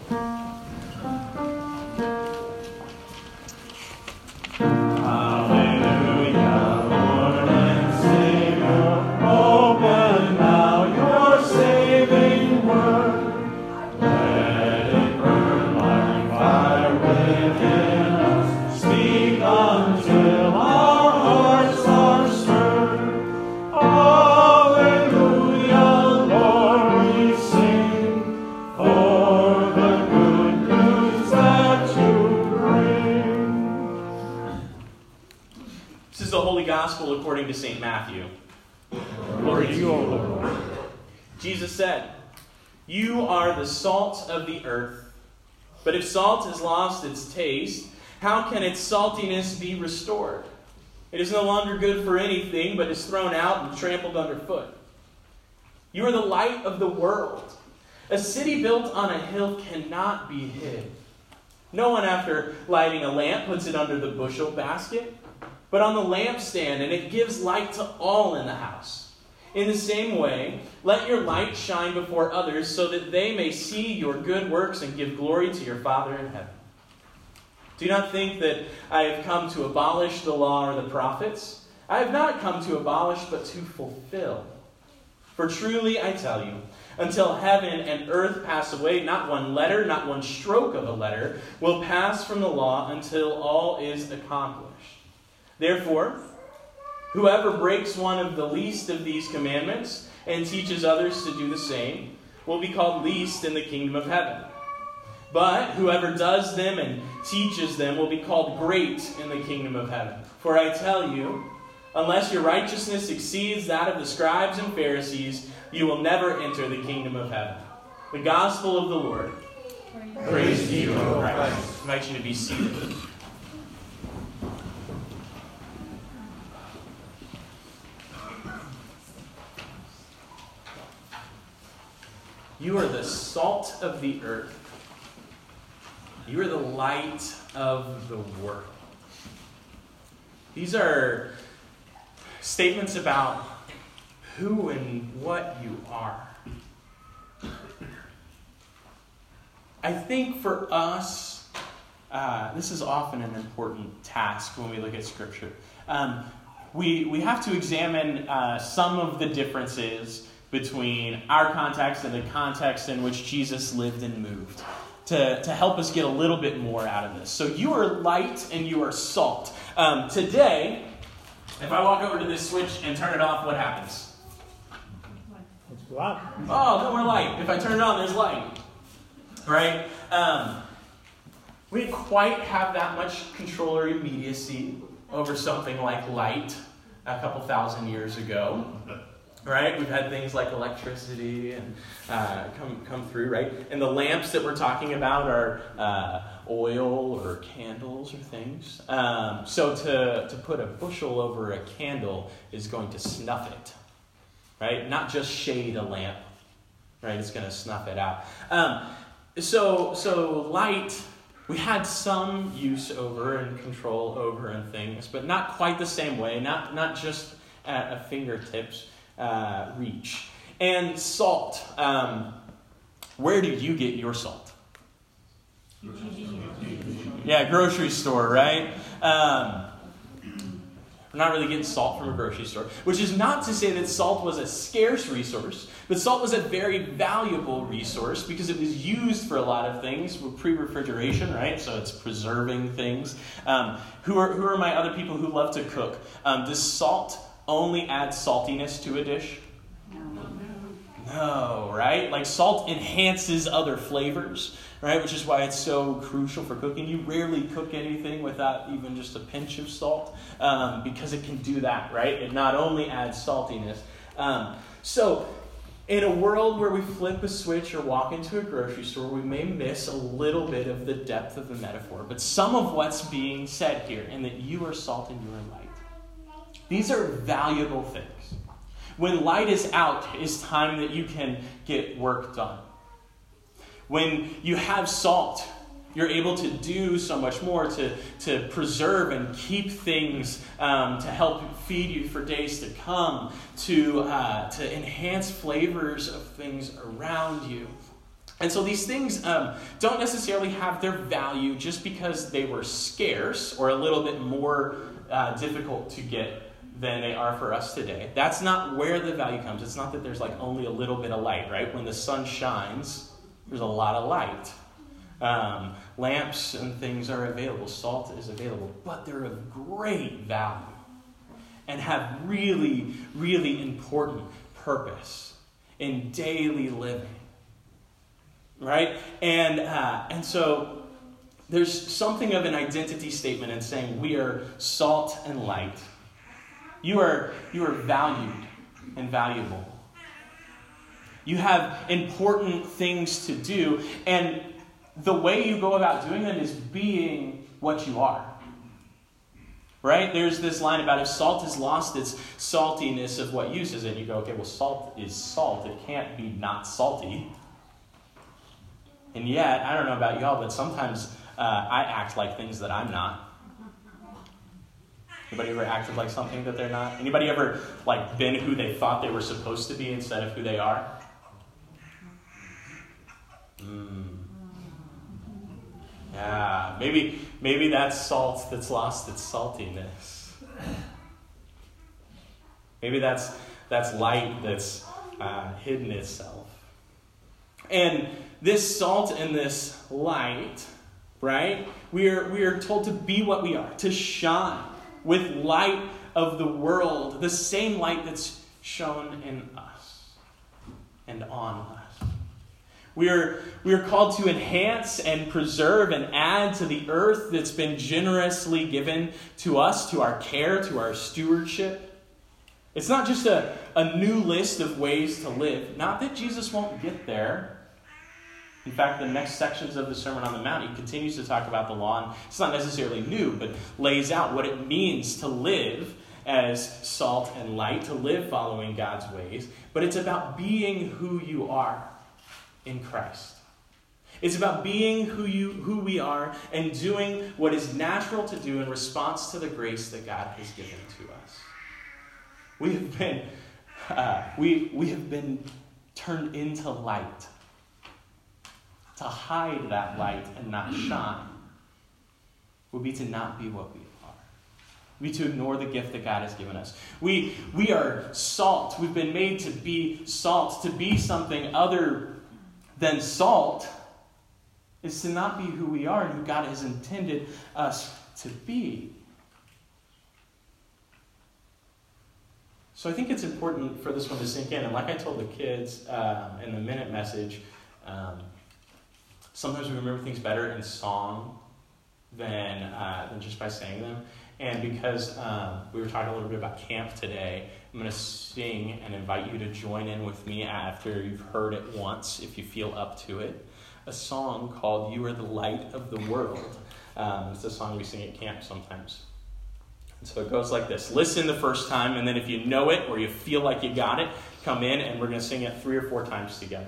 According to St. Matthew. Glory to you, O Lord. Jesus said, "You are the salt of the earth. But if salt has lost its taste, how can its saltiness be restored? It is no longer good for anything, but is thrown out and trampled underfoot. You are the light of the world. A city built on a hill cannot be hid. No one, after lighting a lamp, puts it under the bushel basket, but on the lampstand, and it gives light to all in the house. In the same way, let your light shine before others, so that they may see your good works and give glory to your Father in heaven. Do not think that I have come to abolish the law or the prophets. I have not come to abolish, but to fulfill. For truly I tell you, until heaven and earth pass away, not one letter, not one stroke of a letter will pass from the law until all is accomplished. Therefore, whoever breaks one of the least of these commandments and teaches others to do the same will be called least in the kingdom of heaven. But whoever does them and teaches them will be called great in the kingdom of heaven. For I tell you, unless your righteousness exceeds that of the scribes and Pharisees, you will never enter the kingdom of heaven." The gospel of the Lord. Praise to you, O Christ. I invite you to be seated. You are the salt of the earth. You are the light of the world. These are statements about who and what you are. I think for us, this is often an important task when we look at Scripture. We have to examine some of the differences between our context and the context in which Jesus lived and moved to help us get a little bit more out of this. So you are light and you are salt. Today, if I walk over to this switch and turn it off, what happens? It's light. Oh, no more light. If I turn it on, there's light. Right? We didn't quite have that much control or immediacy over something like light a couple thousand years ago. Right? We've had things like electricity and come through, right? And the lamps that we're talking about are oil or candles or things. So to put a bushel over a candle is going to snuff it, right? Not just shade a lamp, right? It's going to snuff it out. So light, we had some use over and control over and things, but not quite the same way. Not just at a fingertips reach. And salt. Where do you get your salt? Yeah, grocery store, right? We're not really getting salt from a grocery store, which is not to say that salt was a scarce resource, but salt was a very valuable resource because it was used for a lot of things. Pre-refrigeration, right? So it's preserving things. Who are my other people who love to cook? Does salt only add saltiness to a dish? No, right? Like salt enhances other flavors, right? Which is why it's so crucial for cooking. You rarely cook anything without even just a pinch of salt because it can do that, right? It not only adds saltiness. So in a world where we flip a switch or walk into a grocery store, we may miss a little bit of the depth of the metaphor. But some of what's being said here, and that you are salt and you are light, these are valuable things. When light is out, it's time that you can get work done. When you have salt, you're able to do so much more to preserve and keep things, to help feed you for days to come, to enhance flavors of things around you. And so these things don't necessarily have their value just because they were scarce or a little bit more difficult to get than they are for us today. That's not where the value comes. It's not that there's like only a little bit of light, right? When the sun shines, there's a lot of light. Lamps and things are available. Salt is available. But they're of great value and have really, really important purpose in daily living. Right? And so there's something of an identity statement in saying we are salt and light. You are valued and valuable. You have important things to do, and the way you go about doing them is being what you are. Right? There's this line about if salt has lost its saltiness, of what use is it? You go, okay, well, salt is salt. It can't be not salty. And yet, I don't know about y'all, but sometimes I act like things that I'm not. Anybody ever acted like something that they're not? Anybody ever like been who they thought they were supposed to be instead of who they are? Yeah, maybe that's salt that's lost its saltiness. Maybe that's light that's hidden itself. And this salt and this light, right? We are told to be what we are, to shine with light of the world, the same light that's shone in us and on us. We are called to enhance and preserve and add to the earth that's been generously given to us, to our care, to our stewardship. It's not just a new list of ways to live. Not that Jesus won't get there. In fact, the next sections of the Sermon on the Mount, he continues to talk about the law. And it's not necessarily new, but lays out what it means to live as salt and light, to live following God's ways. But it's about being who you are in Christ. It's about being who we are and doing what is natural to do in response to the grace that God has given to us. We have been turned into light. To hide that light and not shine would be to not be what we are. Would be to ignore the gift that God has given us. We are salt. We've been made to be salt. To be something other than salt is to not be who we are and who God has intended us to be. So I think it's important for this one to sink in. And like I told the kids in the minute message, sometimes we remember things better in song than just by saying them. And because we were talking a little bit about camp today, I'm going to sing and invite you to join in with me after you've heard it once, if you feel up to it, a song called You Are the Light of the World. It's a song we sing at camp sometimes. And so it goes like this. Listen the first time, and then if you know it or you feel like you got it, come in and we're going to sing it 3 or 4 times together.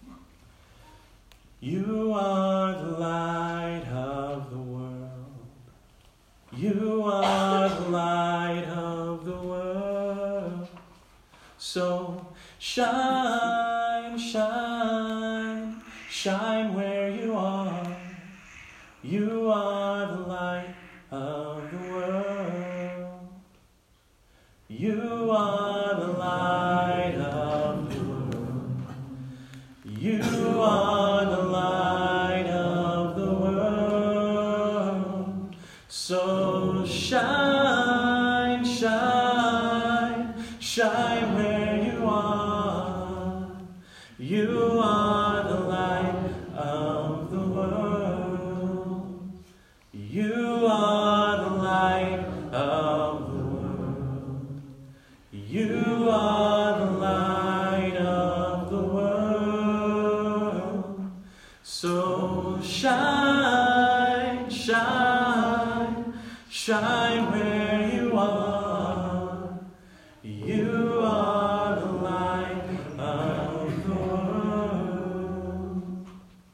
You are the light of the world. You are the light of the world. So shine, shine, shine where you are. You are the light of the world. You are the light of the world. You are the light of the world. So shine, shine, shine where you are. You are the light of the world. You are the light of the world. You are the light of the world. So shine, shine, shine where you are. You are the light of the world.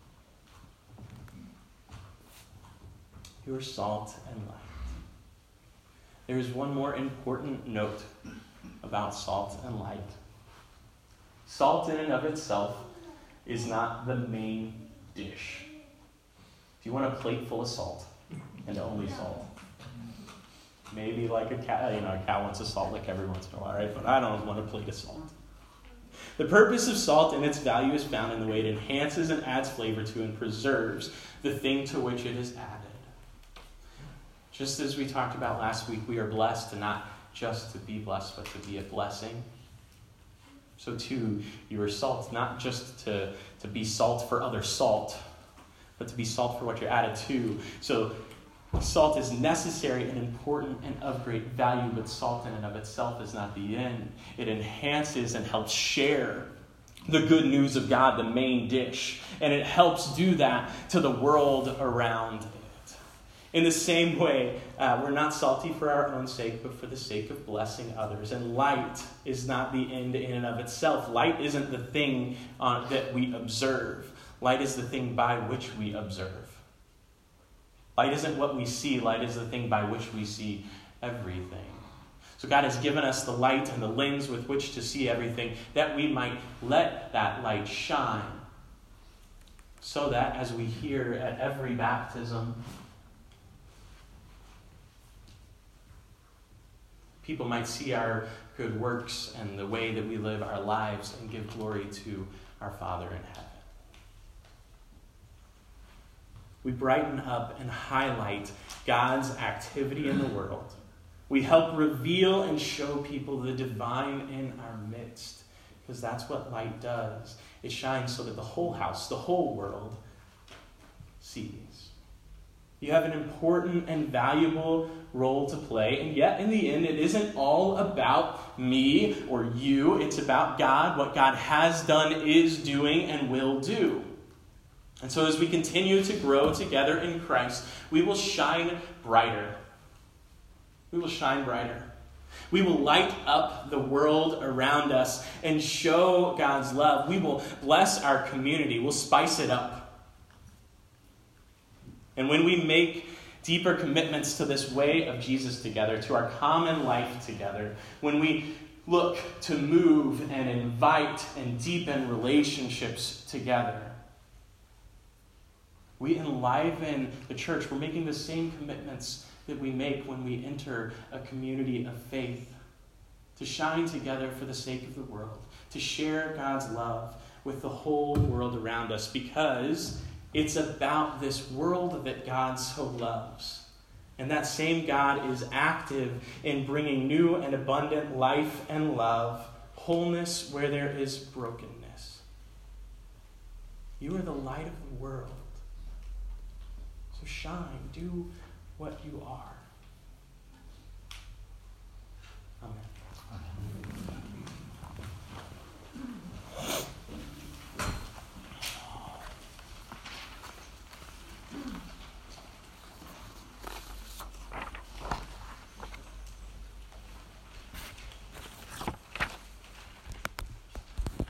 You are salt and light. There is one more important note about salt and light. Salt in and of itself is not the main dish. Do you want a plate full of salt and only salt? Maybe like a cat, a cat wants a salt lick every once in a while, right? But I don't want a plate of salt. The purpose of salt and its value is found in the way it enhances and adds flavor to and preserves the thing to which it is added. Just as we talked about last week, we are blessed to not just to be blessed, but to be a blessing. So too, you are salt, not just to be salt for other salt, but to be salt for what you're added to. So salt is necessary and important and of great value, but salt in and of itself is not the end. It enhances and helps share the good news of God, the main dish. And it helps do that to the world around it. In the same way, we're not salty for our own sake, but for the sake of blessing others. And light is not the end in and of itself. Light isn't the thing that we observe. Light is the thing by which we observe. Light isn't what we see. Light is the thing by which we see everything. So God has given us the light and the lens with which to see everything, that we might let that light shine. So that as we hear at every baptism, people might see our good works and the way that we live our lives and give glory to our Father in heaven. We brighten up and highlight God's activity in the world. We help reveal and show people the divine in our midst, because that's what light does. It shines so that the whole house, the whole world, sees. You have an important and valuable role to play, and yet in the end, it isn't all about me or you. It's about God, what God has done, is doing, and will do. And so as we continue to grow together in Christ, we will shine brighter. We will shine brighter. We will light up the world around us and show God's love. We will bless our community. We'll spice it up. And when we make deeper commitments to this way of Jesus together, to our common life together, when we look to move and invite and deepen relationships together, we enliven the church. We're making the same commitments that we make when we enter a community of faith, to shine together for the sake of the world, to share God's love with the whole world around us, because it's about this world that God so loves. And that same God is active in bringing new and abundant life and love, wholeness where there is brokenness. You are the light of the world. So shine, do what you are.